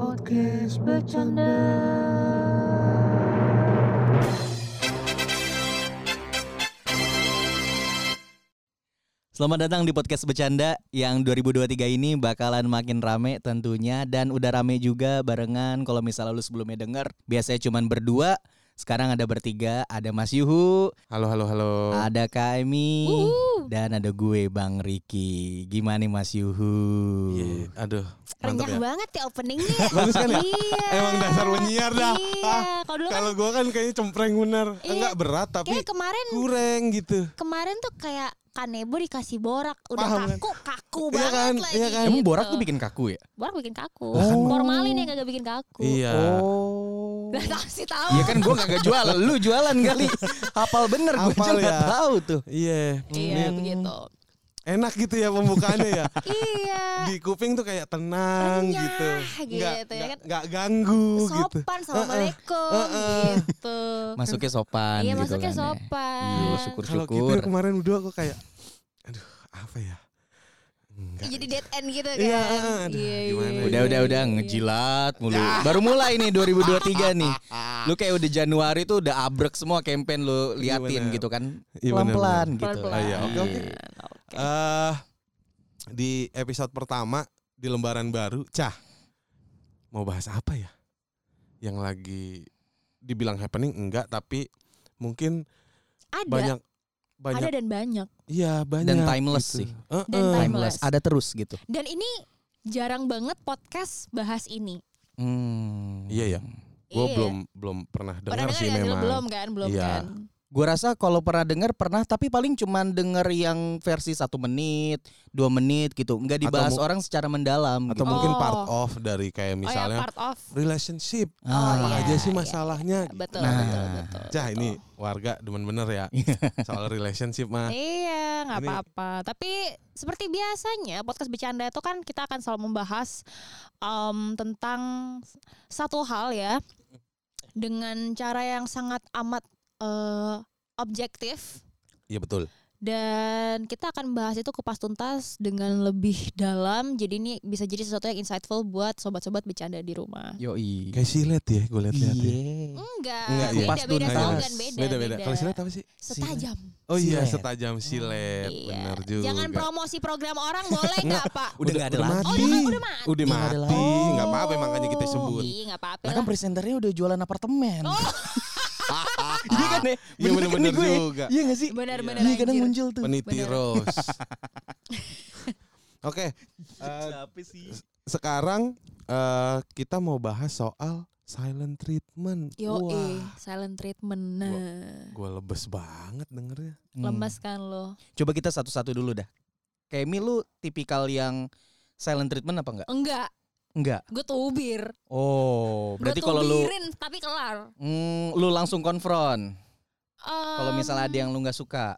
Podcast Bercanda. Selamat datang di Podcast Bercanda yang 2023 ini bakalan makin rame tentunya. Dan udah rame juga barengan. Kalau misalnya lu sebelumnya denger, biasanya cuman berdua. Sekarang ada bertiga, ada Mas Yuhu. Halo. Ada Kak Emi. Dan ada gue Bang Riki. Gimana nih Mas Yuhu? Iya, aduh. Renyah Mantap ya. banget ya openingnya. Bagus kan ya? Iya. Emang dasar penyiar dah. Iya. Kalau dulu kan Kalau gue kan kayaknya cempreng bener. Iya. Enggak berat tapi kayak kurang gitu. kemarin tuh kayak Kanebo dikasih borak udah Paham kan? kaku Iya banget kan? lagi. Iya kan? Emang gitu. borak tuh bikin kaku ya? Borak bikin kaku. Oh. Formalin yang kagak bikin kaku. Iya. Lah kasih tahu. Iya kan gue kagak jualan, lu jualan kali. Hafal bener, gue Hafal aja gak ya. tahu tuh. Iya. Iya begitu. Enak gitu ya pembukaannya ya. Iya. Di kuping tuh kayak tenang Renyah gitu. gitu ya kan. Enggak ganggu gitu. Sopan, assalamualaikum gitu. Masuknya sopan Iya gitu masuknya kan ya. sopan. Iya, Kalau syukur-syukur. gitu kemarin udah aku kayak aduh, apa ya? Enggak. Jadi dead end gitu kan. Iya, aduh, gimana ya? Udah ngejilat mulu. Baru mulai nih 2023 nih. Lu kayak udah Januari tuh udah abrek semua campaign lu liatin bener. gitu kan. Iya, Pelan-pelan bener. gitu. Pelan-pelan. Iya, oke. Di episode pertama di lembaran baru, mau bahas apa ya? Yang lagi dibilang happening enggak, tapi mungkin Ada banyak. dan banyak. Iya, banyak. Dan timeless gitu. sih. Dan Timeless. Ada terus gitu. Dan ini jarang banget podcast bahas ini. Iya ya. Gue Iya. belum pernah Pernah dengar sih ya? memang. Belum Iya. kan. Gue rasa kalau pernah denger pernah, tapi paling cuman denger yang versi 1 menit, 2 menit gitu. Nggak dibahas Atau orang secara mendalam Atau gitu. mungkin Oh. part of dari kayak Oh ya misalnya part of. relationship. Ah, Apa iya, aja sih iya. masalahnya? Betul, Nah. betul. Cah, ini warga demen bener ya soal relationship mah. Iya, nggak Ini- apa-apa. Tapi seperti biasanya podcast bercanda itu kan kita akan selalu membahas tentang satu hal ya dengan cara yang sangat amat objektif. Iya betul. Dan kita akan bahas itu kupas tuntas dengan lebih dalam. Jadi ini bisa jadi sesuatu yang insightful buat sobat-sobat bercanda di rumah. Yoi. Kayak silet ya, gue liat-liat ya. Iya. Enggak, Enggak, iya. Kupas beda-beda tuntas. slogan, Beda-beda. Kalau silet apa sih? Setajam. Oh iya, Silet. setajam silet. Iya. Bener juga. Jangan promosi program orang boleh nggak Pak? Udah nggak ada lagi. mati. Oh, udah mati. Udah Nggak ada mati. lagi. Nggak apa-apa makanya kita sebut. Iya nggak apa-apa Lah lah. kan presenternya udah jualan apartemen. Oh. Iya kan ya? Iya bener-bener gue? juga. Iya gak sih? Benar-benar Iya kadang anjir. muncul tuh. Peniti Bener. Rose. Oke. Sekarang kita mau bahas soal silent treatment. Yo Wah, silent treatment. Nah, gue lebes banget dengernya. lemas kan lo? Coba kita satu-satu dulu dah. Kayak lu tipikal yang silent treatment apa enggak? Enggak, Enggak. gue tubir. Oh, Gue berarti kalau lu tubirin tapi kelar. lu langsung konfront. Kalau misalnya ada yang lu nggak suka.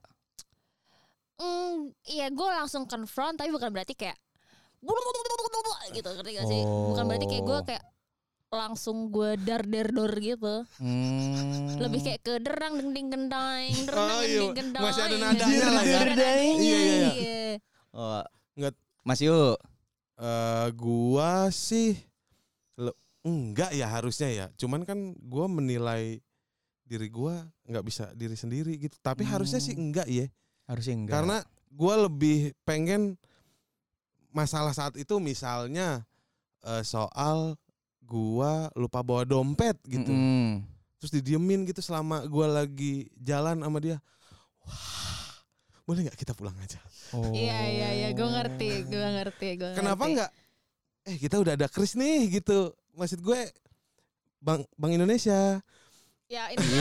Iya gue langsung confront tapi bukan berarti kayak gitu, ngerti gak sih? Oh. Bukan berarti kayak gue kayak langsung gue dor gitu. Lebih kayak ke derang deng ding gendang, derang Oh, deng iya. ding gendang. Masih ada nadanya lah ya. Masih ada nadanya. Iya, iya. Oh, Nggak. Mas Yu. Gua sih enggak ya harusnya ya. Cuman kan gua menilai diri gua nggak bisa diri sendiri gitu. Tapi harusnya sih enggak ya. Harusnya enggak. Karena gua lebih pengen masalah saat itu misalnya soal gua lupa bawa dompet gitu. Terus didiemin gitu selama gua lagi jalan sama dia. Wah, boleh nggak kita pulang aja? Oh. Iya, gue ngerti. Kenapa nggak? Kita udah ada Kris nih gitu. Maksud gue Bank Indonesia. Ya intinya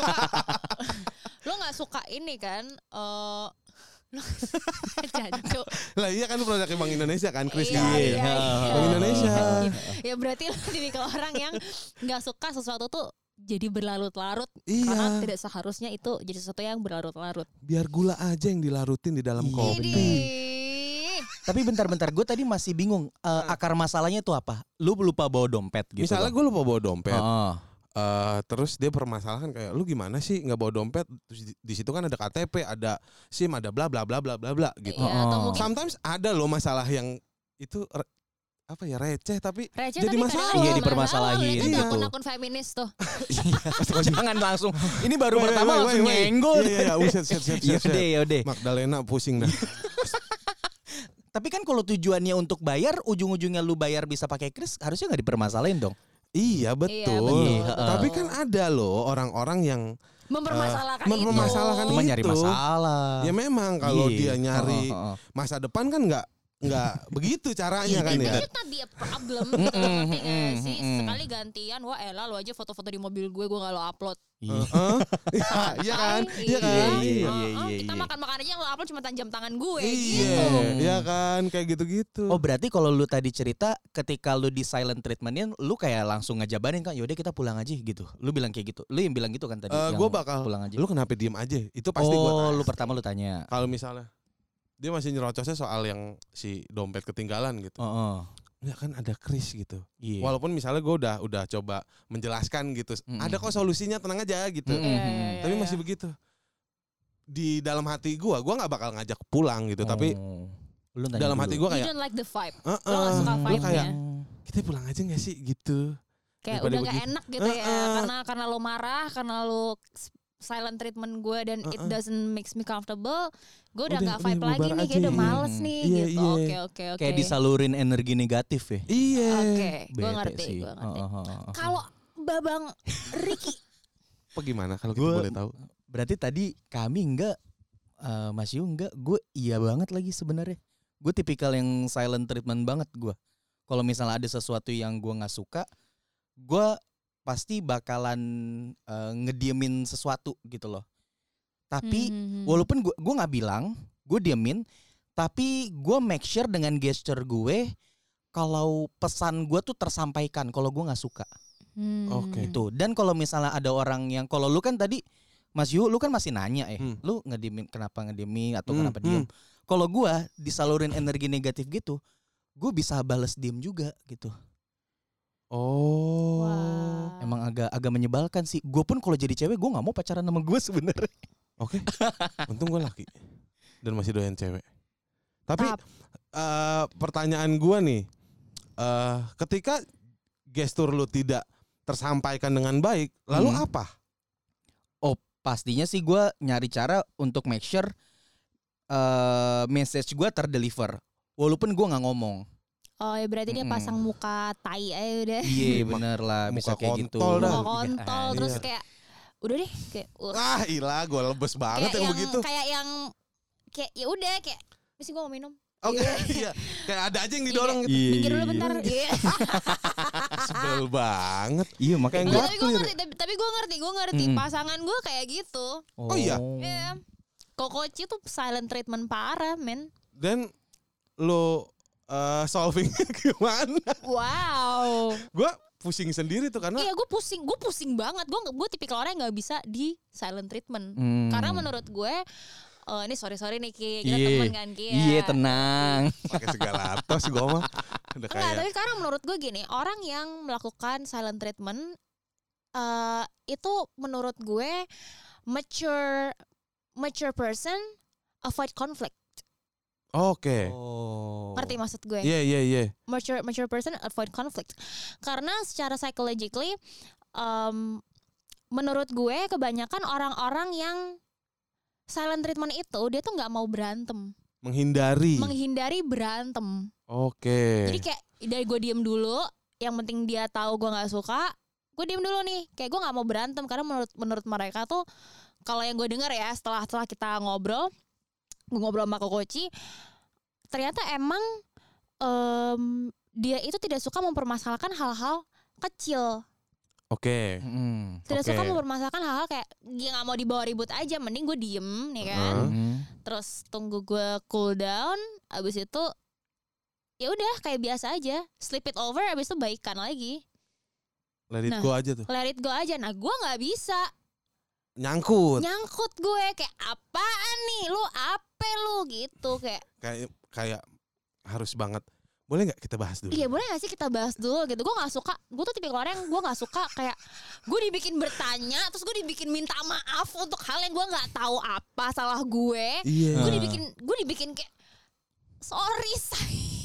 lo nggak suka ini kan? Lo jancuk. Lah iya kan produknya Bank Indonesia kan Kris Iya, kan. iya. Bank Indonesia. Ya berarti lo tipikal orang yang nggak suka sesuatu tuh jadi berlarut-larut. Iya. Karena tidak seharusnya itu jadi sesuatu yang berlarut-larut. Biar gula aja yang dilarutin di dalam Iya, kopi. Idih. Tapi bentar-bentar, gue tadi masih bingung. Akar masalahnya tuh apa? Lu lupa bawa dompet gitu. Misalnya gue lupa bawa dompet. Oh. Terus dia permasalahan kayak lu gimana sih nggak bawa dompet? Terus di situ kan ada KTP, ada SIM, ada bla bla bla bla bla bla gitu. Iya, atau mungkin Sometimes ada loh masalah yang itu apa ya receh tapi Receh jadi tapi masalah. kadang Iya, masalah. dipermasalahin Lihat gitu. akun-akun feminis tuh. Jangan langsung. Ini baru Woi, pertama woi, langsung woi, woi. nyenggol. Iya, set. Yaudah. Magdalena pusing dah. Tapi kan kalau tujuannya untuk bayar, ujung-ujungnya lu bayar bisa pakai kris, harusnya nggak dipermasalahin dong. Iya betul. betul. Tapi kan ada loh orang-orang yang Mempermasalahkan mempermasalahkan itu. Cuma nyari Itu. masalah. ya memang kalau dia Iya. nyari Heeh. masa depan kan nggak begitu caranya kan It ya. should not be a problem gitu, ngerti gak sih? Sekali gantian, wah elah lu aja foto-foto di mobil gue gak lo upload. Iya. Iya kan? Santai. Iya kan? Iya. Kita makan-makan aja yang lo upload cuma jam tangan gue Iya, gitu. iya kan kayak gitu-gitu. Oh berarti kalau lu tadi cerita ketika lu di silent treatmentin, lu kayak langsung ngejabarin kan, yaudah kita pulang aja gitu. Lu bilang kayak gitu. Lu yang bilang gitu kan tadi. yang Gue bakal pulang aja. lu kenapa diem aja? Itu pasti gue. Oh, lu pertama lu tanya. Kalau misalnya dia masih nyerocosnya soal yang si dompet ketinggalan gitu. Oh. Enggak kan ada kris gitu. Iya. Walaupun misalnya gue udah coba menjelaskan gitu. Ada kok solusinya, tenang aja gitu. Mm-mm. Tapi masih begitu. Di dalam hati gue nggak bakal ngajak pulang gitu. Tapi Lu tanya dalam dulu. hati gue You kayak, don't like the vibe. "Heeh." Lo gak suka Gua vibe-nya. kayak kita pulang aja nggak sih gitu. Kayak daripada udah gak begitu. enak gitu ya. Karena lo marah, karena lo silent treatment gue dan it doesn't makes me comfortable. Gue udah gak vibe lagi bubar nih, kayak udah aja. males nih Iya, gitu. iya. Oke. Kayak disalurin energi negatif ya. Iya. Oke, gue Bete ngerti, sih. gue ngerti. Oh. Kalau Babang Ricky, Apa gimana kalau kita Gua- boleh tahu? Berarti tadi kami enggak, Mas Yu enggak, gue iya banget lagi sebenarnya. Gue tipikal yang silent treatment banget gue. Kalau misalnya ada sesuatu yang gue nggak suka, gue pasti bakalan ngediemin sesuatu gitu loh. Tapi walaupun gue nggak bilang, gue diemin, tapi gue make sure dengan gesture gue kalau pesan gue tuh tersampaikan kalau gue nggak suka. Oke. Itu. Dan kalau misalnya ada orang yang, kalau lu kan tadi Mas Yu, lu kan masih nanya lu ngediemin, kenapa ngediemin atau kenapa diem. Kalau gue disalurin energi negatif gitu, gue bisa bales diem juga gitu. Oh. Wah. Emang agak menyebalkan sih. Gue pun kalau jadi cewek, gue nggak mau pacaran sama gue sebenarnya. Oke. Untung gue laki dan masih doyan cewek. Tapi pertanyaan gue nih, ketika gestur lu tidak tersampaikan dengan baik, lalu apa? Oh, pastinya sih gue nyari cara untuk make sure message gue terdeliver, walaupun gue nggak ngomong. Oh ya berarti dia pasang muka tai aja udah. Iya bener lah, bisa Muka kayak gitu. kontol dah. Muka kontol terus iya. kayak udah deh kayak Ah, ilah, gue lebes banget kayak yang begitu. Kayak yang kayak ya udah kayak mesti gue mau minum. Oke, iya. Kayak ada aja yang didorong gitu. Iya. Minggir dulu bentar. Iya. Sebel banget. Iya makanya Kayak gue. Tapi gue ngerti, tapi gue ngerti pasangan gue kayak gitu. Oh iya? Iya. Kokoci tuh silent treatment parah, men. Dan lo solving gimana? Wow. Gue pusing sendiri tuh karena Iya, gue pusing banget. Gue tipikal orang yang nggak bisa di silent treatment. Karena menurut gue, ini sorry nih Ki, kita teman kan Ki. Iya tenang. pakai segala atas gue mah udah Enggak, kayak tapi sekarang menurut gue gini, orang yang melakukan silent treatment itu menurut gue mature person avoid conflict. oke. Oh. Ngerti maksud gue? Iya. Mature person avoid conflict. Karena secara psychologically menurut gue kebanyakan orang-orang yang silent treatment itu dia tuh nggak mau berantem, menghindari berantem. Oke. Jadi kayak dari gue diem dulu, yang penting dia tahu gue nggak suka, gue diem dulu nih, kayak gue nggak mau berantem karena menurut mereka tuh kalau yang gue dengar ya setelah kita ngobrol sama Kokoci, ternyata emang dia itu tidak suka mempermasalahkan hal-hal kecil. Oke. Tidak Oke. suka mempermasalahkan hal-hal kayak dia nggak mau dibawa ribut aja, mending gue diem nih kan. Terus tunggu gue cool down, abis itu ya udah kayak biasa aja, sleep it over, abis itu baikan lagi, Let it Nah. go aja tuh. let it go aja. Nah gue nggak bisa Nyangkut. nyangkut, gue kayak apaan nih, lu apa lu gitu kayak. Kayak harus banget. Boleh nggak kita bahas dulu? Iya boleh gak sih kita bahas dulu gitu. Gue gak suka, gue tuh tipikal orang yang gue gak suka kayak gue dibikin bertanya, terus gue dibikin minta maaf untuk hal yang gue gak tahu apa salah gue. Iya. Gue dibikin kayak sorry say.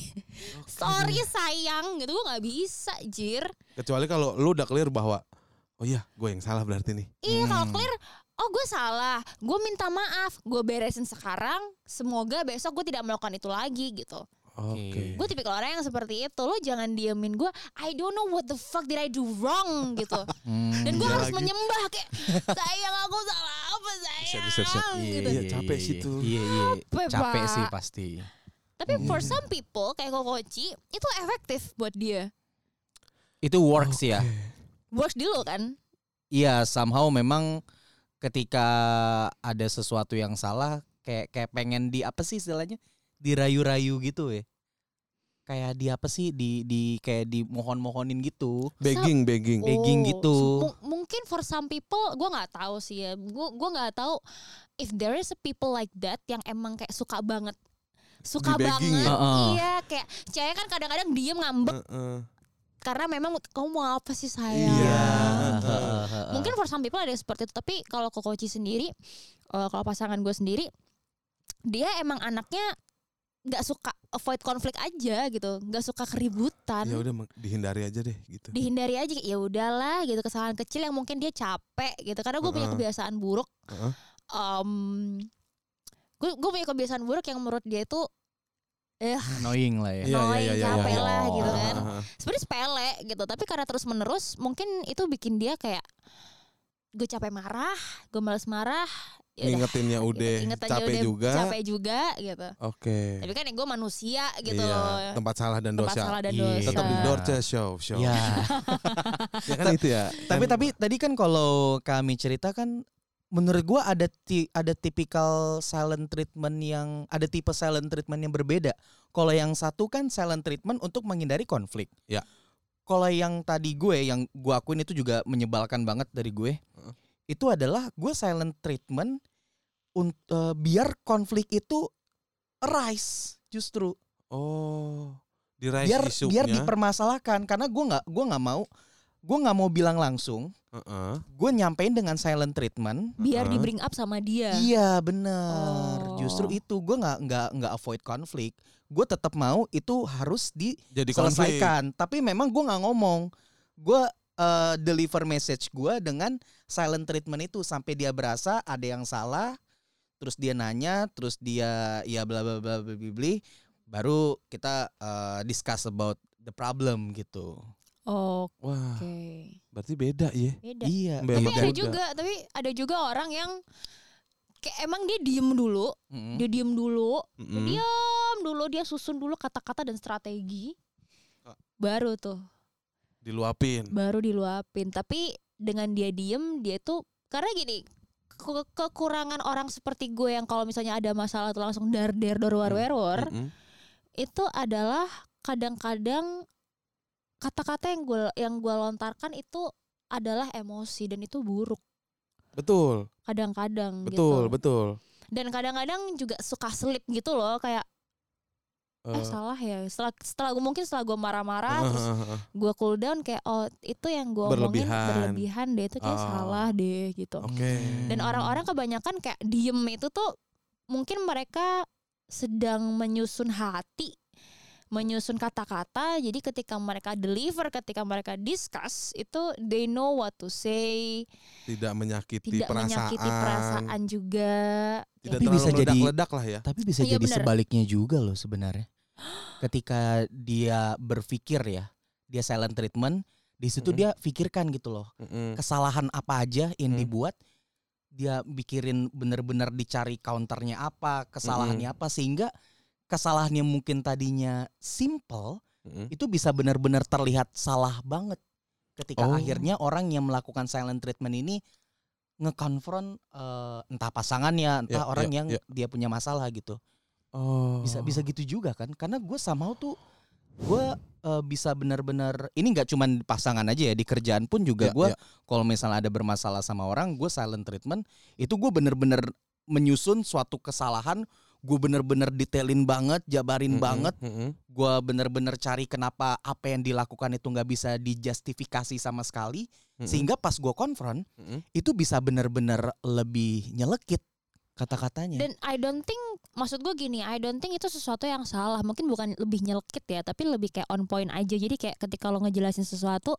sorry sayang gitu, gue nggak bisa jir. Kecuali kalau lu udah clear bahwa oh iya gue yang salah berarti nih. Iya kalau clear, oh gue salah, gue minta maaf, gue beresin sekarang, semoga besok gue tidak melakukan itu lagi gitu. Oke. Gue tipikal orang yang seperti itu. Lo jangan diemin gue, I don't know what the fuck did I do wrong gitu. Dan gue Iya harus lagi. menyembah kayak sayang aku salah apa sayang gitu. Iya, capek sih tuh. Iya. Capek, Capek Pak. sih pasti. Tapi for some people kayak Kokoci itu efektif buat dia. Itu works ya. Works di lo kan. Iya, somehow memang ketika ada sesuatu yang salah kayak pengen di apa sih istilahnya? Dirayu-rayu gitu ya. Kayak di apa sih? Di kayak dimohon-mohonin gitu. Begging. Begging gitu. Mungkin for some people gue nggak tahu sih ya. Gue nggak tahu if there is a people like that yang emang kayak suka banget. Suka Di-begging banget. ya? Iya, kayak cewek kan kadang-kadang diem ngambek karena memang kamu mau apa sih sayang. Iya. Mungkin for some people ada yang seperti itu. Tapi kalau Kokoci sendiri, kalau pasangan gue sendiri, dia emang anaknya nggak suka avoid konflik aja gitu, nggak suka keributan. Ya udah dihindari aja deh gitu. Dihindari aja, ya udahlah gitu, kesalahan kecil yang mungkin dia capek gitu. Karena gue punya kebiasaan buruk. Gue punya kebiasaan buruk yang menurut dia itu Annoying lah ya. annoying, capek iya. lah gitu kan. Heeh. Sebenarnya sepele gitu, tapi karena terus menerus mungkin itu bikin dia kayak gue capek marah, gue malas marah. Yaudah, Ngingetinnya udah ingetannya capek juga. capek juga gitu. Oke. Tapi kan yang gue manusia gitu Iya, loh. tempat salah dan Tempat dosa. salah dan Iya. dosa. Tetap di Dorce show. Ya. Ya kan itu ya. Tapi tadi kan kalau kami cerita kan menurut gua ada tipikal silent treatment yang ada tipe silent treatment yang berbeda. Kalau yang satu kan silent treatment untuk menghindari konflik. Ya. Kalau yang tadi yang gua akuin itu juga menyebalkan banget dari gue. Itu adalah gue silent treatment untuk biar konflik itu arise justru. Oh, diraih isunya. Biar dipermasalahkan karena gue nggak mau bilang langsung. Gue nyampein dengan silent treatment Biar di bring up sama dia. Iya benar. Oh. Justru itu gue nggak avoid konflik. Gue tetap mau itu harus Jadi diselesaikan. Tapi memang gue nggak ngomong. Gue deliver message gue dengan silent treatment itu sampai dia berasa ada yang salah. Terus dia nanya, terus dia ya bla bla bla bla bla, baru kita discuss about the problem gitu. Oke. Wah, berarti beda ya. Beda. Iya. Tapi Beda. ada juga orang yang kayak emang dia diem dulu, dia diem dulu, dia susun dulu kata-kata dan strategi, baru diluapin. Tapi dengan dia diem, dia tuh karena gini, kekurangan orang seperti gue yang kalau misalnya ada masalah tuh langsung dar war itu adalah kadang-kadang kata-kata yang gue lontarkan itu adalah emosi dan itu buruk. Betul. Kadang-kadang gitu. Betul. Dan kadang-kadang juga suka slip gitu loh, kayak salah ya. Setelah gue marah-marah terus gue cool down kayak itu yang gue omongin berlebihan deh, itu kayak salah deh gitu. Oke. Dan orang-orang kebanyakan kayak diem itu tuh mungkin mereka sedang menyusun hati, menyusun kata-kata. Jadi ketika mereka deliver, ketika mereka discuss, itu they know what to say. Tidak menyakiti perasaan juga. Tidak Tapi terlalu bisa jadi meledak-ledak lah ya. Tapi bisa Iya, jadi bener. sebaliknya juga loh sebenarnya. Ketika dia berpikir ya, dia silent treatment, di situ dia pikirkan gitu loh. Kesalahan apa aja yang dibuat, dia pikirin bener-bener dicari counternya apa, kesalahannya apa, sehingga kesalahannya mungkin tadinya simple, itu bisa benar-benar terlihat salah banget. Ketika akhirnya orang yang melakukan silent treatment ini ngekonfront entah pasangannya, entah orang yang dia punya masalah gitu. Bisa gitu juga kan? Karena gue somehow tuh gue bisa benar-benar, ini nggak cuman pasangan aja ya, di kerjaan pun juga gue kalau misalnya ada bermasalah sama orang, gue silent treatment. Itu gue benar-benar menyusun suatu kesalahan, gue bener-bener detailin banget, jabarin banget. Gue bener-bener cari kenapa apa yang dilakukan itu gak bisa dijustifikasi sama sekali. Sehingga pas gue konfront, itu bisa bener-bener lebih nyelekit kata-katanya. Dan I don't think maksud gue gini, I don't think itu sesuatu yang salah. Mungkin bukan lebih nyelkit ya, tapi lebih kayak on point aja. Jadi kayak ketika lo ngejelasin sesuatu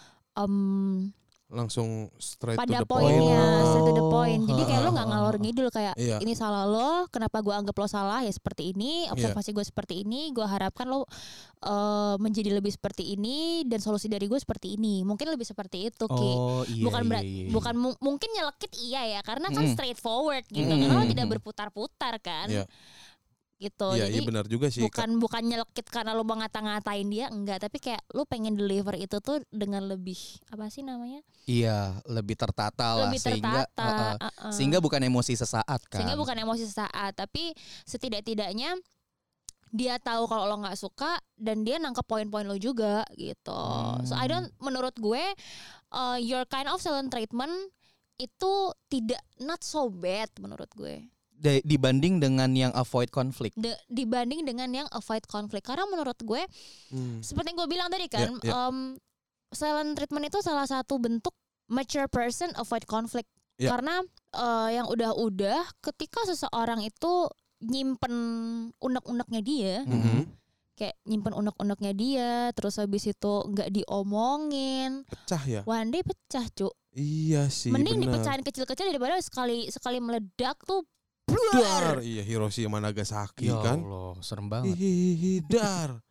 langsung straight to pada the point. poinnya, straight to the Oh. point. Jadi kayak lo nggak ngalor ngidul kayak Iya. ini salah lo, kenapa gue anggap lo salah ya seperti ini, observasi gue seperti ini, gue harapkan lo menjadi lebih seperti ini dan solusi dari gue seperti ini. Mungkin lebih seperti itu, Ki. Oh iya. Bukan bukan mungkin nyelekit iya ya, karena kan straightforward gitu. Karena lo tidak berputar-putar kan. Iya. Gitu. Iya, Jadi benar juga sih. bukan nyelekit karena lo mau ngata-ngatain dia, enggak, tapi kayak lo pengen deliver itu tuh dengan lebih apa sih namanya? Iya, lebih tertata lah Lebih sehingga tertata. sehingga bukan emosi sesaat kan. Sehingga bukan emosi sesaat, tapi setidak-tidaknya dia tahu kalau lo nggak suka dan dia nangkep poin-poin lo juga gitu. So menurut gue your kind of silent treatment itu not so bad menurut gue. Dibanding dengan yang avoid konflik. Dibanding dengan yang avoid konflik, karena menurut gue seperti yang gue bilang tadi kan, silent treatment itu salah satu bentuk mature person avoid konflik. Karena yang udah ketika seseorang itu nyimpen unek-uneknya dia, kayak nyimpen unek-uneknya dia, terus habis itu nggak diomongin, pecah ya. one day pecah, Cuk. Iya sih. Mending bener. dipecahin kecil-kecil daripada sekali meledak tuh. Dar. Iya, Hiroshima Nagasaki Ya kan. Allah, serem banget. Dar.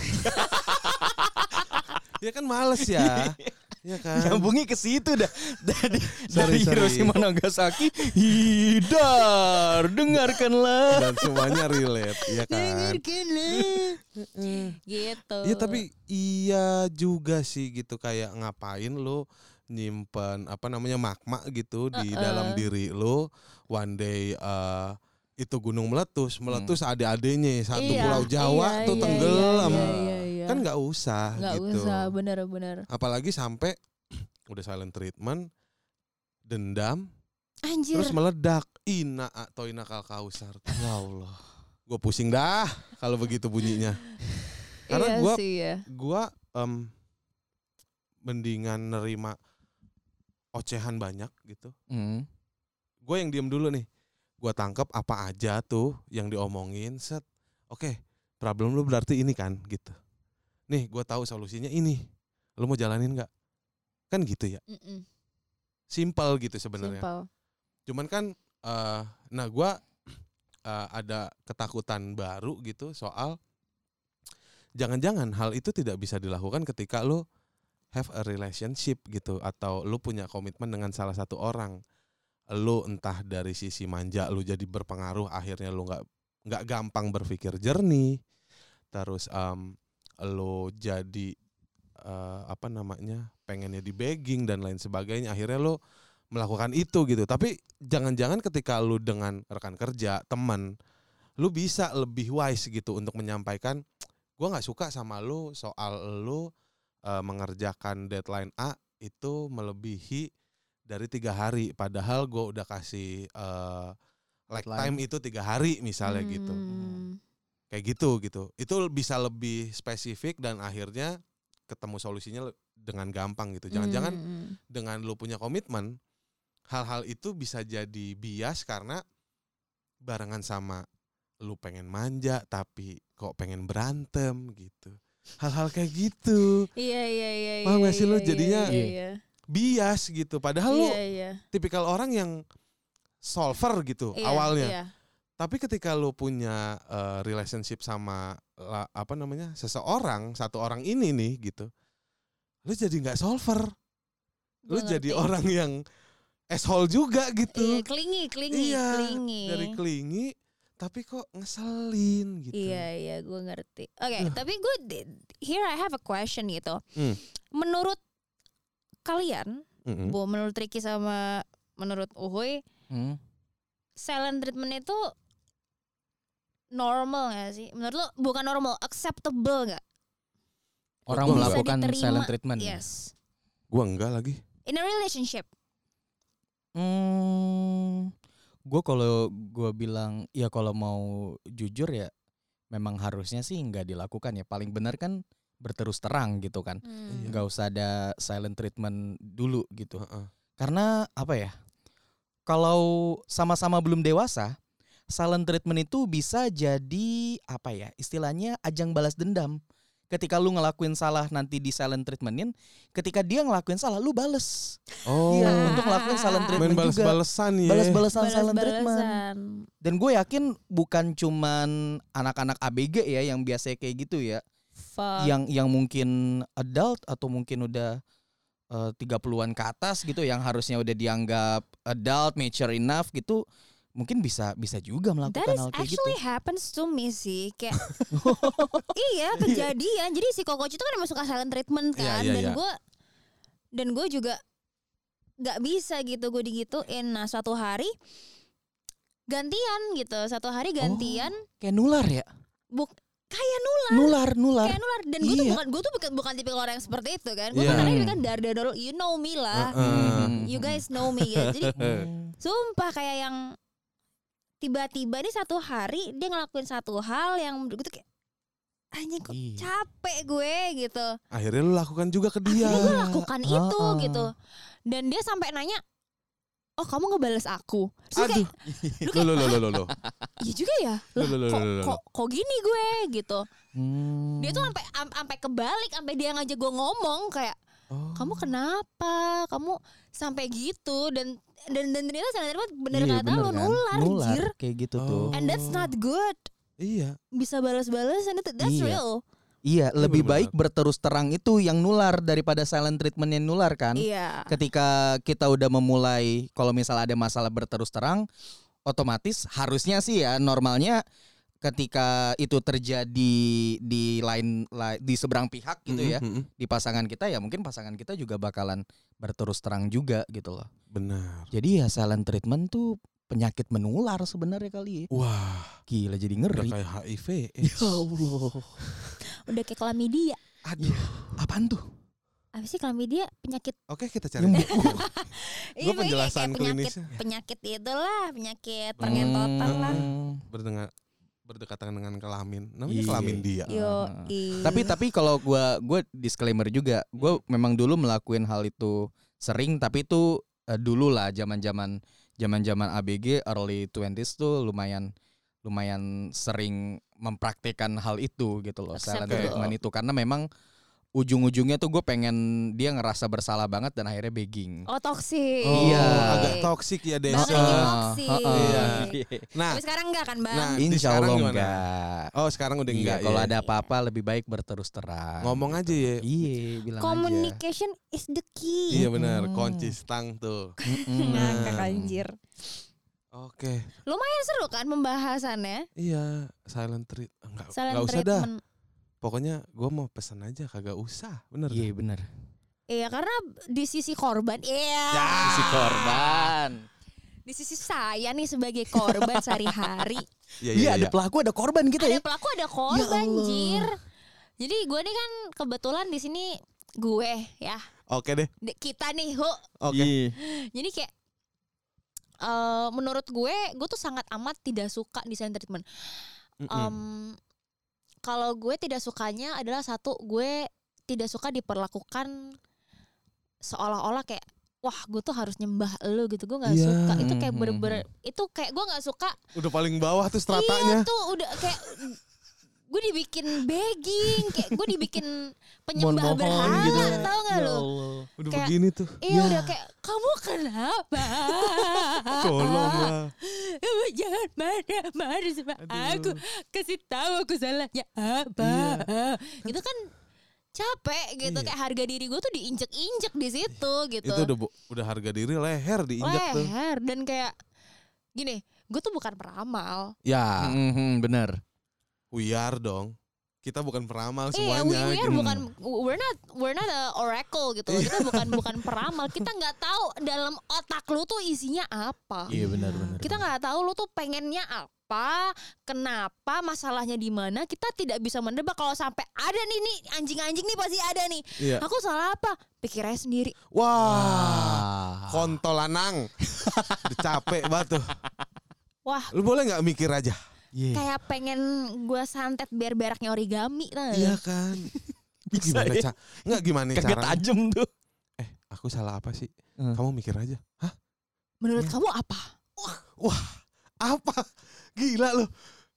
Ya kan males ya. Ya kan. Nyambungnya ke situ dah. Dari Sorry. Hiroshima Nagasaki, hidar, dengarkanlah. Dan semuanya relate, ya kan. Gitu. Iya, tapi iya juga sih gitu, kayak ngapain lo nyimpen magma gitu di dalam diri lo, one day itu gunung meletus adik-adiknya satu pulau Jawa tuh tenggelam. Iya. Kan nggak usah gitu. Bener-bener. Apalagi sampai udah silent treatment, dendam, Anjir. terus meledak. Ina atau ina kal kausar. Ya Allah, gue pusing dah kalau begitu bunyinya. Karena gue mendingan nerima ocehan banyak gitu. Gue yang diem dulu nih. Gue tangkep apa aja tuh yang diomongin. Set. Oke, problem lu berarti ini kan gitu. Nih gue tahu solusinya ini. Lu mau jalanin gak? Kan gitu ya. Simple gitu sebenarnya. Cuman kan gue ada ketakutan baru gitu soal jangan-jangan hal itu tidak bisa dilakukan ketika lu have a relationship gitu, atau lu punya komitmen dengan salah satu orang. Lu entah dari sisi manja lu jadi berpengaruh, akhirnya lu nggak gampang berpikir jernih, terus lu jadi pengennya di begging dan lain sebagainya, akhirnya lu melakukan itu gitu. Tapi jangan-jangan ketika lu dengan rekan kerja, teman, lu bisa lebih wise gitu untuk menyampaikan, gua nggak suka sama lu soal lu mengerjakan deadline A itu melebihi dari 3 hari, padahal gue udah kasih lag time itu 3 hari misalnya gitu. Kayak gitu. Itu bisa lebih spesifik dan akhirnya ketemu solusinya dengan gampang gitu. Jangan-jangan dengan lu punya komitmen, hal-hal itu bisa jadi bias karena barengan sama lu pengen manja tapi kok pengen berantem gitu. Hal-hal kayak gitu. Iya. Paham gak sih lu jadinya Iya. bias gitu. Padahal lu Iya. tipikal orang yang solver gitu awalnya. Iya. Tapi ketika lu punya relationship sama seseorang, satu orang ini nih gitu, lu jadi nggak solver. Lu jadi orang yang asshole juga gitu. Iya, clingy. Dari clingy tapi kok ngeselin gitu. Iya, gue ngerti. Oke, tapi gue here I have a question gitu. Menurut kalian, menurut Ricky sama menurut Uhuy, silent treatment itu normal gak sih? Menurut lo bukan normal, acceptable gak? Orang Gua melakukan diterima. silent treatment. Yes. Gua enggak lagi. In a relationship. Gue kalau gue bilang ya kalau mau jujur ya memang harusnya sih nggak dilakukan ya. Paling benar kan berterus terang gitu kan. Nggak usah ada silent treatment dulu gitu. Karena apa ya? Kalau sama-sama belum dewasa, silent treatment itu bisa jadi apa ya? Istilahnya ajang balas dendam. Ketika lu ngelakuin salah nanti di silent treatmentin, ketika dia ngelakuin salah lu bales. Oh. Iya, untuk ngelakuin silent Main treatment juga. balas-balesan ya. Balas-balesan silent treatment. Balas-balasan. Dan gue yakin bukan cuman anak-anak ABG ya yang biasa kayak gitu ya. Fuck. Yang mungkin adult atau mungkin udah 30-an ke atas gitu yang harusnya udah dianggap adult, mature enough gitu. Mungkin bisa juga melakukan That is hal kayak gitu. actually happens to me sih. Kayak iya kejadian. Jadi si Coach itu kan emang suka silent treatment kan. Iya. Dan gue juga gak bisa gitu gue digituin. Nah suatu hari gantian gitu. Satu hari gantian. Kayak nular ya? Kayak nular. Nular. Kayak nular. Dan gue tuh Iya. bukan tipikal orang yang seperti itu kan. Gue Iya. kan kan dari dulu you know me lah. You guys know me ya. Jadi sumpah kayak yang tiba-tiba nih satu hari dia ngelakuin satu hal yang menurut gue tuh kayak anjing kok Iya. capek gue gitu. Akhirnya lu lakukan juga ke dia. Akhirnya gue lakukan itu Ah. gitu. Dan dia sampai nanya, "Oh, kamu ngebales aku?" Terus gue kayak, lu kayak, Loh. "Iya juga ya. Loh, kok gini gue?" gitu. Dia tuh sampai kebalik, sampai dia ngajak gue ngomong kayak, Oh. "Kamu kenapa? Kamu sampai gitu?" Dan ternyata saya bener Iya, kata lu kan? nular anjir. Kayak gitu Oh. tuh. And that's not good. Iya. Bisa balas-balasan itu that's Iya. real. Iya, lebih bener-bener. baik berterus terang itu yang nular daripada silent treatment yang nular kan. Iya. Ketika kita udah memulai, kalau misalnya ada masalah berterus terang, otomatis harusnya sih ya normalnya ketika itu terjadi di di seberang pihak gitu ya, di pasangan kita ya mungkin pasangan kita juga bakalan berterus terang juga gitu loh. Benar. Jadi ya silent treatment tuh penyakit menular sebenarnya kali ya. Wah, Gila jadi udah ngeri. kayak HIV. Ya Allah. Udah kayak klamidia. Aduh. Apaan tuh? Apa sih klamidia? Penyakit. Oke, kita cari. Nyembuh. Iya, pokoknya penjelasan kayak klinisnya. penyakit itulah, penyakit pengentotan lah. Berdekatan dengan kelamin. Namanya Iya. kelamin dia. Yo, Tapi kalau gue disclaimer juga, gue memang dulu melakukan hal itu sering, tapi itu dulu lah zaman ABG early 20s tuh lumayan sering mempraktikkan hal itu gitu loh, silent Acceptable. treatment itu karena memang ujung-ujungnya tuh gue pengen dia ngerasa bersalah banget dan akhirnya begging. Oh, toksik. Oh, Iya. agak toksik ya Desa. Banget ya, toksik. Iya. Nah, Tapi sekarang enggak kan, Bang? Nah, di Insya sekarang Allah gimana? enggak. Oh, sekarang udah Iya, enggak kalau ya. ada apa-apa lebih baik berterus terang. Ngomong aja ya. Iya, bilang aja. Communication is the key. Iya benar, kunci stang tuh. Ngakak anjir. Oke. Lumayan seru kan pembahasannya. Iya, silent treat. Enggak Silent usah dah. treatment. Pokoknya gue mau pesan aja kagak usah. Bener. Iya benar. Iya, karena di sisi korban, iya. Si korban. Di sisi saya nih sebagai korban sehari-hari. Iya, ada pelaku, ada korban gitu Ada ya. pelaku, ada korban, Ya Allah. jir. Jadi gue nih kan kebetulan di sini gue ya. Oke deh. Kita nih, Hu. Oke. Iya. Jadi kayak menurut gue tuh sangat amat tidak suka di silent treatment. Kalau gue tidak sukanya adalah satu, gue tidak suka diperlakukan seolah-olah kayak wah gue tuh harus nyembah lu gitu. Gue nggak Iya. suka itu kayak bener-bener itu kayak gue nggak suka. Udah paling bawah tuh Iya stratanya. tuh udah kayak gue dibikin begging, kayak gue dibikin penyembah Mohon-mohon berhala, gitu. tau gak lu? Udah kayak- begini tuh. Iya udah kayak kamu kenapa? Tolong lah. Kamu jangan marah-marah sama aku. Kasih tahu aku salahnya apa. Gitu kan capek gitu. Iya. Kayak harga diri gue tuh diinjek-injek di situ gitu. Itu udah harga diri leher diinjak tuh. Leher. Dan kayak gini, gue tuh bukan peramal. Ya, Bener. Uyar dong. Kita bukan peramal Iya, semuanya. we are gitu. bukan we're not a oracle gitu. Kita bukan peramal. Kita nggak tahu dalam otak lu tuh isinya apa. Iya benar. Kita nggak tahu lu tuh pengennya apa, kenapa, masalahnya di mana. Kita tidak bisa menebak. Kalau sampai ada nih anjing-anjing nih pasti ada nih. Iya. Aku salah apa? Pikir aja sendiri. Wah, kontol lanang. Udah capek banget tuh. Wah, Lu boleh nggak mikir aja? Iya. kayak pengen gue santet biar beraknya origami. Tau gak? Iya kan. Bisa Gimana ya. Nggak gimana Kagak caranya? tajem tuh. Aku salah apa sih? Hmm. Kamu mikir aja. Hah? Menurut kamu apa? Wah, apa? Gila loh.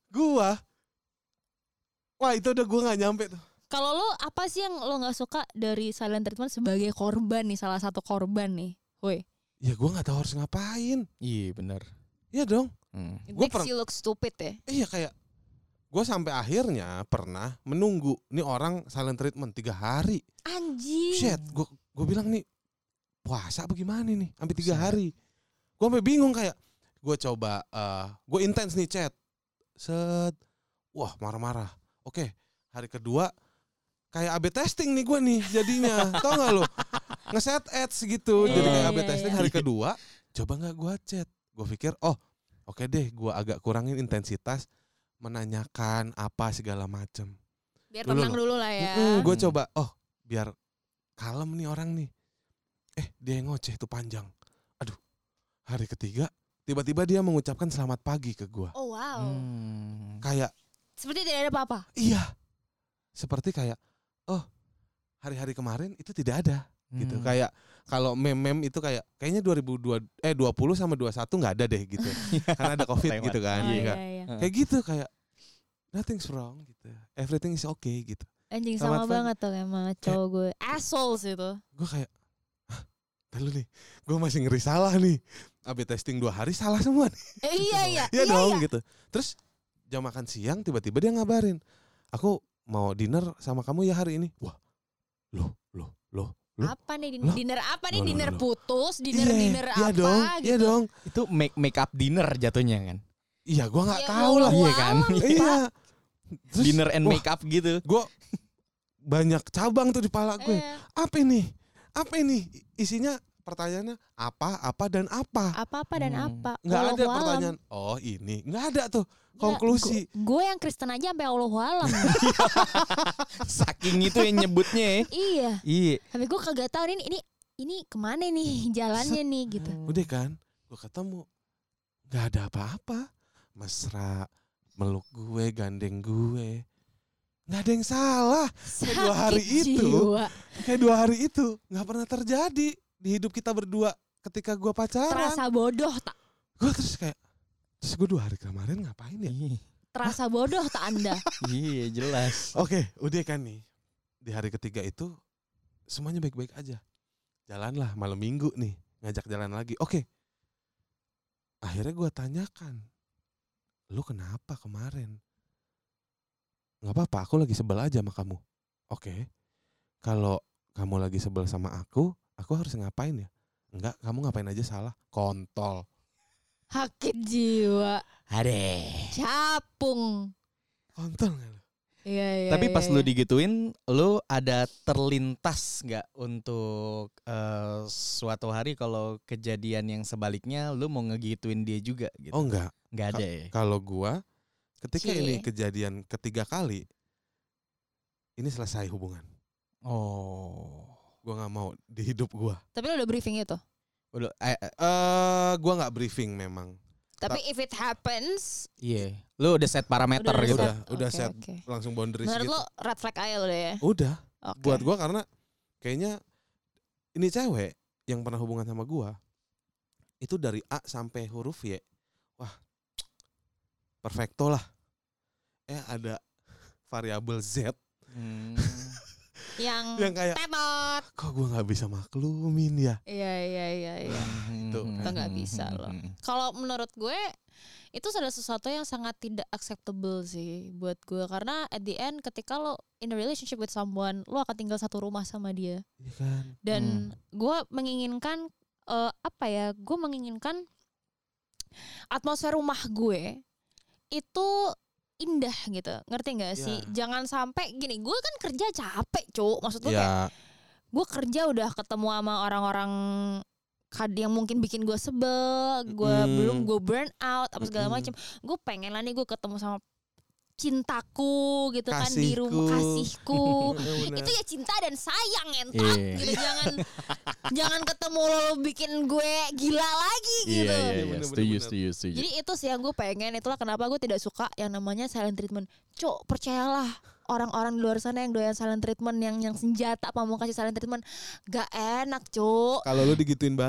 Wah itu udah gue gak nyampe tuh. Kalau lo apa sih yang lo nggak suka dari silent treatment sebagai korban nih, salah satu korban nih, woi? Ya gue gak tahu harus ngapain. Iya benar. Iya dong. It Gua makes you look stupid ya. Iya kayak gue sampai akhirnya pernah menunggu nih orang silent treatment 3 hari. Anjing. Shit, gue bilang nih puasa apa gimana nih? Sampai 3 hari. Gue sampai bingung kayak gue coba gue intens nih chat. Set. Wah, marah-marah. Oke, hari kedua kayak AB testing nih gue nih jadinya. Tau gak lo? Nge-set ads gitu. Jadi kayak AB testing hari kedua, coba gak gue chat. Gue pikir, oke deh, gue agak kurangin intensitas menanyakan apa segala macem. Biar tenang dulu lah ya. Gue coba, biar kalem nih orang nih. Dia yang ngoceh tuh panjang. Aduh, hari ketiga tiba-tiba dia mengucapkan selamat pagi ke gue. Oh wow. Kayak seperti tidak ada apa-apa. Iya. Seperti kayak hari-hari kemarin itu tidak ada gitu. Kayak kalau meme itu kayaknya 2020 sama 21 enggak ada deh gitu. Karena ada Covid gitu kan. Iya. Kayak gitu kayak nothing's wrong gitu. Everything is okay gitu. Anjing Selamat sama pagi. banget tuh emang cowok gue. Assholes itu. Gue kayak lalu nih, gue masih ngeri salah nih. AB testing 2 hari salah semua nih. Iya. Iya dong gitu. Terus jam makan siang tiba-tiba dia ngabarin, aku mau dinner sama kamu ya hari ini. Wah, loh. Apa nih Loh? dinner apa nih? Loh, Dinner loh. putus, dinner Iya apa dong, gitu. iya dong. Itu make up dinner jatuhnya kan. Iya, gue nggak Ya, tahu lah. Iya kan? Iya. Terus, Dinner and wah, make up gitu. gue banyak cabang tuh di pala gue. Apa ini? Isinya pertanyaannya apa dan apa. Apa dan apa. Nggak ada Wallahualam. pertanyaan. Oh ini, nggak ada tuh konklusi. Gue yang Kristen aja sampai Wallahualam. Saking itu yang nyebutnya ya. Iya. Iya. Tapi gue kagak tahu ini kemana nih jalannya nih gitu. Udah kan, gue ketemu, nggak ada apa-apa, mesra, meluk gue, gandeng gue, nggak ada yang salah. Kayak 2 hari Sakit itu, jiwa. kayak 2 hari itu nggak pernah terjadi di hidup kita berdua ketika gue pacaran. Terasa bodoh tak? Gue terus gue 2 hari kemarin ngapain ya? Terasa bodoh tak Anda? Iya jelas. Oke, udah kan nih, di hari ketiga itu semuanya baik-baik aja. Jalanlah malam minggu nih, ngajak jalan lagi. Oke. Akhirnya gue tanyakan, lu kenapa kemarin? Gak apa-apa, aku lagi sebel aja sama kamu. Oke. Kalau kamu lagi sebel sama aku harus ngapain ya? Enggak, kamu ngapain aja salah. Kontol. Sakit jiwa. Ade. Capung. Kontol gak lu? Iya. Tapi pas iya. lu digituin, lu ada terlintas nggak untuk suatu hari kalau kejadian yang sebaliknya, lu mau ngegituin dia juga gitu? Oh enggak. Nggak ada ya? Kalau gue, ketika Cie. ini kejadian ketiga kali, ini selesai hubungan. Oh. Gue gak mau di hidup gue. Tapi lu udah briefing itu? Udah, Gue gak briefing memang. Tapi if it happens, iya. Lu udah set parameter Udah gitu. set. Udah Oke, set oke. langsung boundaries menurut gitu. lo red flag aja udah ya? Udah. Oke. Buat gue karena kayaknya ini cewek yang pernah hubungan sama gue, itu dari A sampai huruf Y. Wah, perfecto lah. Ada variabel Z yang yang kayak tetot. kok gue gak bisa maklumin ya. Iya. Tuh. Kita nggak bisa loh. Kalau menurut gue itu adalah sesuatu yang sangat tidak acceptable sih buat gue, karena at the end ketika lo in a relationship with someone, lo akan tinggal satu rumah sama dia. Iya kan. Dan gue menginginkan gue menginginkan atmosfer rumah gue itu indah gitu, ngerti nggak sih? Ya. Jangan sampai gini, gue kan kerja capek, cuk. Maksud gue kayak Ya, gue kerja udah ketemu sama orang-orang yang mungkin bikin gue sebel, gue belum gue burn out apa segala macam. Gue pengen lah nih gue ketemu sama cintaku gitu kan di rumah, kasihku. bener. Itu ya cinta dan sayang entot gitu. Jangan ketemu lo bikin gue gila lagi gitu. bener, Setuju. Jadi itu sih yang gue pengen. Itulah kenapa gue tidak suka yang namanya silent treatment. Cuk, percayalah, orang-orang di luar sana yang doyan silent treatment, yang senjata apa mau kasih silent treatment, gak enak, cuk. Kalau lu digituin balik,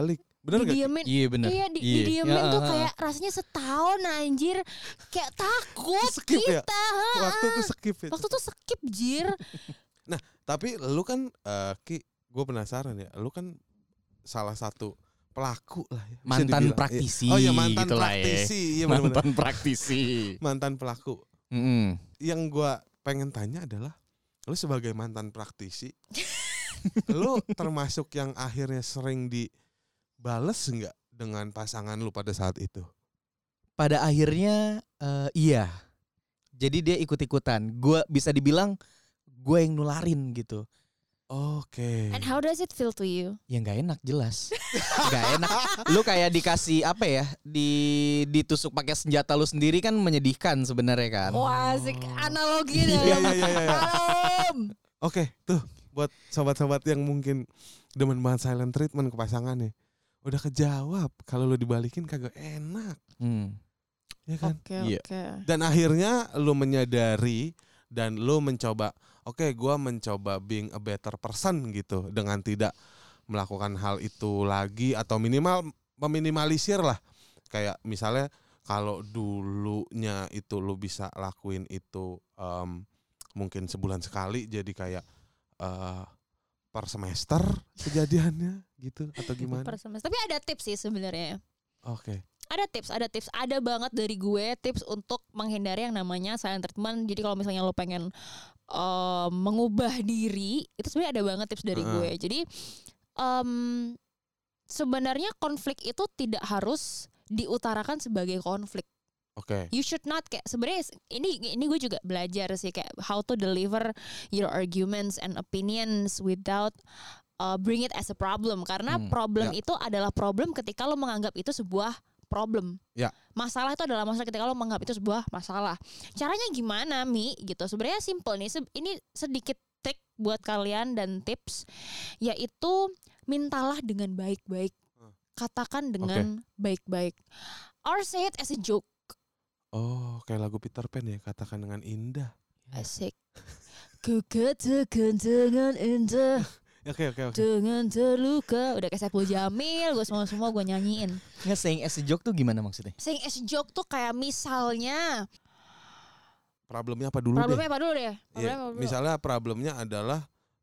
Bener gak? didiemin. Iya bener. Iya, didiemin tuh kayak rasanya setahun anjir. Kayak takut Skip ya? kita. Waktu tuh skip ya. Waktu tuh skip jir. Nah, tapi lu kan Ki, gue penasaran ya. Lu kan salah satu pelaku lah ya. bisa Mantan dibilang. praktisi. Oh iya, mantan gitu lah ya. praktisi. Iya bener-bener. Mantan praktisi. Mantan pelaku. Yang gue pengen tanya adalah, lu sebagai mantan praktisi, lu termasuk yang akhirnya sering dibales nggak dengan pasangan lu pada saat itu? Pada akhirnya iya. Jadi dia ikut-ikutan. Gue bisa dibilang gue yang nularin gitu. Oke. And how does it feel to you? Ya nggak enak jelas. Nggak enak. Lu kayak dikasih apa ya? Ditusuk pakai senjata lu sendiri kan menyedihkan sebenarnya kan. Wah, asik analogi dong. Iya, iya, iya, iya. Alam. Oke, tuh buat sobat-sobat yang mungkin demen banget silent treatment ke pasangannya. Udah kejawab, kalau lu dibalikin kagak enak. Ya kan? Oke, Iya. oke. Dan akhirnya lu menyadari dan lu mencoba, oke, gua mencoba being a better person gitu dengan tidak melakukan hal itu lagi atau minimal meminimalisir lah. Kayak misalnya kalau dulunya itu lu bisa lakuin itu mungkin sebulan sekali, jadi kayak per semester kejadiannya gitu atau gimana? Per semester. Tapi ada tips sih sebenarnya. Oke. Ada tips, ada banget dari gue tips untuk menghindari yang namanya silent treatment. Jadi kalau misalnya lo pengen mengubah diri, itu sebenarnya ada banget tips dari gue. Jadi sebenarnya konflik itu tidak harus diutarakan sebagai konflik. Oke. You should not kayak sebenarnya ini gue juga belajar sih kayak how to deliver your arguments and opinions without bring it as a problem, karena problem itu adalah problem ketika lo menganggap itu sebuah problem. Ya. Masalah itu adalah masalah ketika lo menganggap itu sebuah masalah. Caranya gimana, Mi? Gitu. Sebenarnya simple nih. Ini sedikit trik buat kalian dan tips, yaitu mintalah dengan baik-baik. Katakan dengan baik-baik. Or say it as a joke. Oh, kayak lagu Peter Pan ya, katakan dengan indah. Asik. Ku katakan dengan indah. Oke. Dengan terluka. Udah kayak Saiful Jamil. Gue semua gue nyanyiin. Nggak, saying as a joke tuh gimana maksudnya? Saying as a joke tuh kayak misalnya. Problemnya apa dulu Problemnya deh? apa dulu deh? Ya, Problemnya apa dulu? misalnya problemnya adalah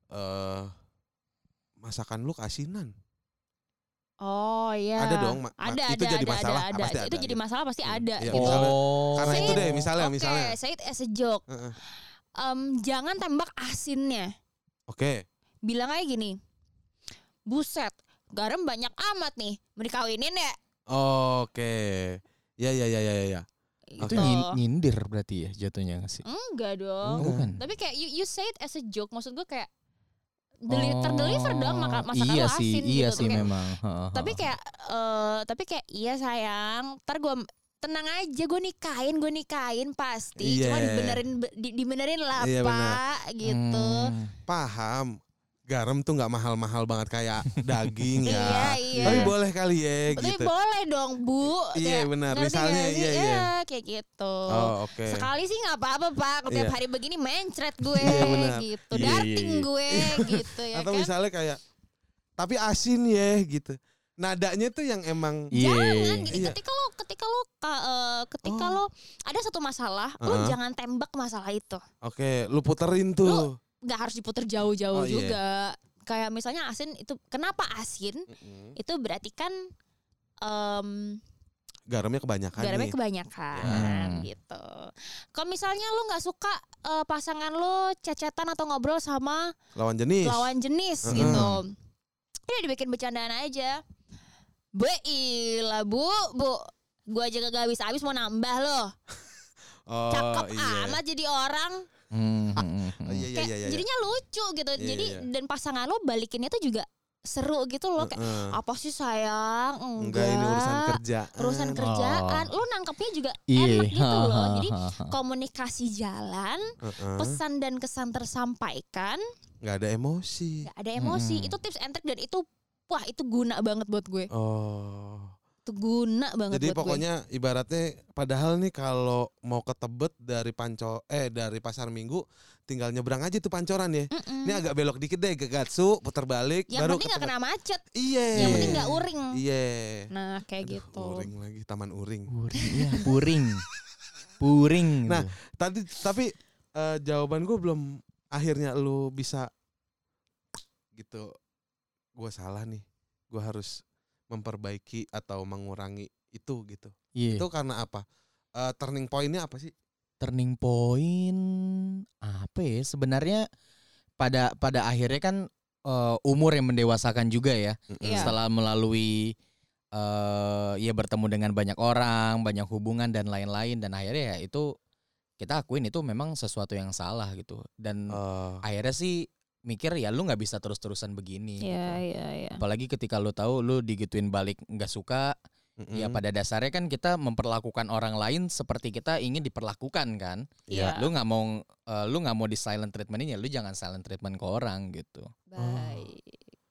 masakan lu keasinan. Oh iya. Ada dong, Ada, itu jadi masalah, ada. pasti Itu ada, jadi gitu. masalah pasti ada. Iya, Gitu. misalnya. Karena Say itu it- deh, misalnya. Oke, say it as a joke. Jangan tembak asinnya. Oke. Bilang aja gini. Buset, garam banyak amat nih. Mau dikawinin ya? Oke. Ya. Itu Gitu. nyindir berarti ya jatuhnya nggak sih? Enggak dong. Bukan. Tapi kayak you say it as a joke. Maksud gue kayak terdeliver dong masakan iya lo sih, asin iya gitu. sih Kayak- memang. Tapi kayak iya sayang, ntar gue tenang aja, gue nikahin pasti. Cuma Iya. dibenerin lah Iya, Pak gitu. Paham. Garam tuh nggak mahal-mahal banget kayak daging ya. Iya. Tapi boleh kali ya Tapi gitu. boleh dong Bu. Iya, Kayak, benar. ngerti Misalnya, gak sih? iya. Iya, kayak gitu. Oh, oke. Sekali sih nggak apa-apa Pak. Kalau tiap Iya. hari begini mencret gue Iya, benar. gitu. Iya, Darting iya. gue gitu ya Atau kan. misalnya kayak tapi asin ya gitu. Nadanya tuh yang emang Jangan gitu. Iya. Ketika lo ada satu masalah, lo jangan tembak masalah itu. oke, lu puterin tuh. Nggak harus diputer jauh-jauh Oh, iya. juga. Kayak misalnya asin itu, kenapa asin? Itu berarti kan Garamnya kebanyakan garamnya nih. kebanyakan gitu. Kalau misalnya lo nggak suka pasangan lo cecetan atau ngobrol sama Lawan jenis. lawan jenis gitu, ini dibikin bercandaan aja. Ilah bu, gue aja gak habis mau nambah loh. Oh, Cakep iya. amat jadi orang. Oh, iya. Kayak jadinya lucu gitu. Iya, Jadi iya. dan pasangan lo balikinnya tuh juga seru gitu loh. Kayak apa sih sayang? Enggak, ini urusan kerjaan. Urusan kerjaan. Lo nangkepnya juga Iya. enak gitu loh. Jadi komunikasi jalan, pesan dan kesan tersampaikan, Nggak ada emosi. gak ada emosi. Itu tips and trick dan itu wah itu guna banget buat gue. Oh. itu guna banget Jadi buat pokoknya ibaratnya padahal nih kalau mau ke Tebet dari dari Pasar Minggu tinggal nyebrang aja tuh Pancoran ya. gue. Ini agak belok dikit deh ke Gatsu, putar balik Yang baru penting ke gak kena macet. Iya. Yang penting gak uring. Iya. Nah kayak Aduh, gitu. Uring lagi, Taman Uring. Puring. Puring. Nah, tapi jawaban gue belum akhirnya lu bisa gitu. Gue salah nih. Gue harus memperbaiki atau mengurangi itu gitu. Iya. Itu karena apa? Turning point-nya apa sih? Turning point apa ya? Sebenarnya pada akhirnya kan umur yang mendewasakan juga ya. Iya. Setelah melalui ya bertemu dengan banyak orang, banyak hubungan dan lain-lain, dan akhirnya ya itu kita akuin itu memang sesuatu yang salah gitu. Dan akhirnya sih mikir ya lu nggak bisa terus-terusan begini. Iya gitu. iya. Apalagi ketika lu tahu lu digituin balik nggak suka. Ya pada dasarnya kan kita memperlakukan orang lain seperti kita ingin diperlakukan kan. Iya. Lu nggak mau di silent treatment-in ya lu jangan silent treatment ke orang gitu. Baik.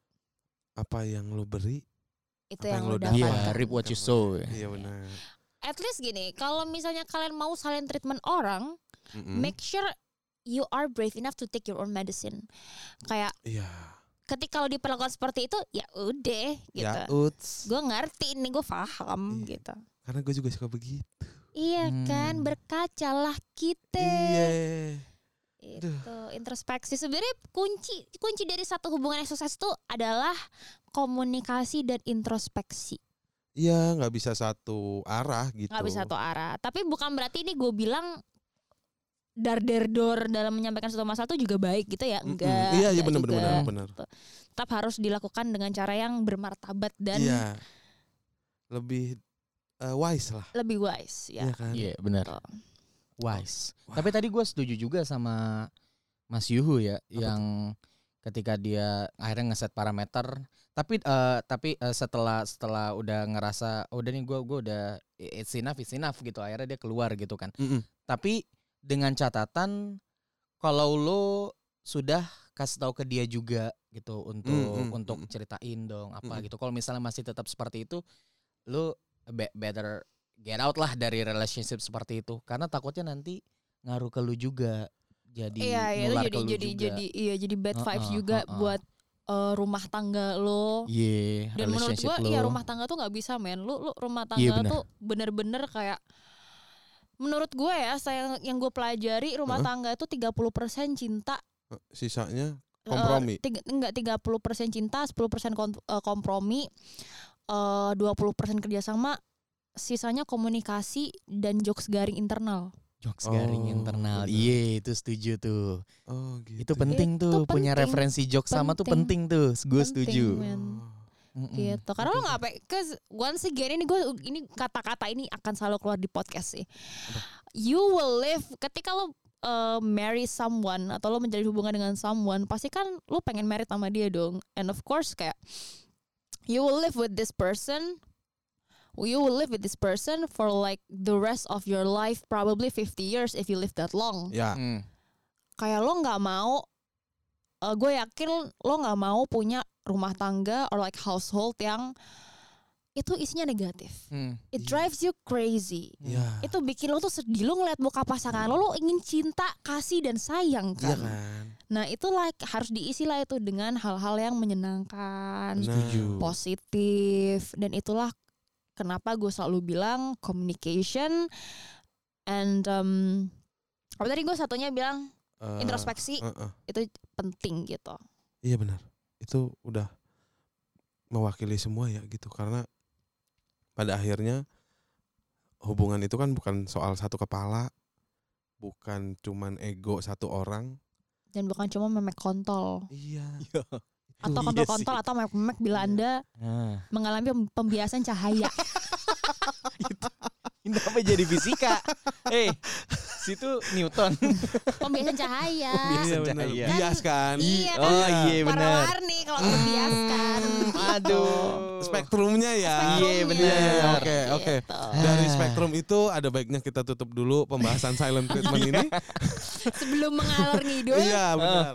Apa yang lu beri? Itu Apa yang yang lo lo dapat? Iya, dapatkan. reap what you sow. Iya benar. At least gini, kalau misalnya kalian mau silent treatment orang, make sure you are brave enough to take your own medicine. Kayak Iya. ketika lo diperlakukan seperti itu, ya udah gitu. Ya uts. Gue ngerti ini, gue paham Iya. gitu. Karena gue juga suka begitu. Iya kan, berkacalah kita. Iya. Itu introspeksi. Sebenarnya kunci dari satu hubungan yang sukses itu adalah komunikasi dan introspeksi. Iya, nggak bisa satu arah gitu. Nggak bisa satu arah. Tapi bukan berarti ini gue bilang dar-der-dor dalam menyampaikan suatu masalah itu juga baik gitu ya. Enggak. Iya, iya enggak benar. juga. Tetap harus dilakukan dengan cara yang bermartabat dan Iya. Lebih wise lah. lebih wise ya. Iya kan? Iya benar. Wise. Tapi tadi gue setuju juga sama Mas Yuhu ya, yang ketika dia akhirnya ngeset parameter. Tapi setelah udah ngerasa udah nih gue udah it's enough gitu, akhirnya dia keluar gitu kan. Tapi dengan catatan kalau lo sudah kasih tahu ke dia juga gitu untuk ceritain dong apa gitu. Kalau misalnya masih tetap seperti itu, lo better get out lah dari relationship seperti itu, karena takutnya nanti ngaruh ke lu juga, jadi nular ke lu juga. Jadi bad vibes juga buat rumah tangga lo. Iya. Dan menurut gue lo. ya rumah tangga tuh nggak bisa men. Lu rumah tangga Iya, tuh bener-bener kayak, menurut gue ya, yang gue pelajari rumah tangga itu 30% cinta, Sisanya kompromi. 30% cinta, 10% kompromi, 20% kerjasama, sisanya komunikasi dan jokes garing internal. Jokes garing internal. Iya, itu setuju tuh. Oh gitu. Itu penting tuh, punya penting. referensi jokes sama tuh penting tuh. Gue setuju. Men. Gitu. Karena lo nggak, cause once again ini kata-kata ini akan selalu keluar di podcast sih. You will live ketika lo marry someone atau lo menjalin hubungan dengan someone, pasti kan lo pengen married sama dia dong. And of course kayak you will live with this person. You will live with this person for like the rest of your life, probably 50 years if you live that long. Ya. Kayak lo nggak mau, gue yakin lo nggak mau punya rumah tangga or like household yang itu isinya negatif. It drives you crazy. Ya. Itu bikin lo tuh sedih, lo ngeliat muka pasangan lo ingin cinta, kasih dan sayang Iya kan. kan. Nah itu like harus diisi lah itu dengan hal-hal yang menyenangkan, Setuju. positif, dan itulah kenapa gue selalu bilang communication and apa tadi gue satunya bilang introspeksi itu penting gitu. Iya benar. Itu udah mewakili semua ya gitu, karena pada akhirnya hubungan itu kan bukan soal satu kepala, bukan cuman ego satu orang, dan bukan cuma memek kontol iya atau kontol-kontol atau memek bila Anda mengalami pembiasan cahaya. Ini apa jadi fisika? Situ Newton. Pembiasan cahaya. iya benar. Cahaya. Bias kan. Iya kan. Oh iya benar. Warna-warni kalau membiaskan. Aduh. Spektrumnya ya. Iya benar. Oke. Dari spektrum itu ada baiknya kita tutup dulu pembahasan silent treatment ini. Sebelum mengalor ngidul. Iya benar.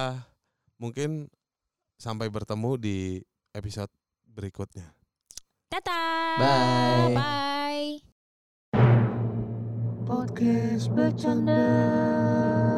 Mungkin sampai bertemu di episode berikutnya. Dadah. Bye. Bye. Podcast bercanda.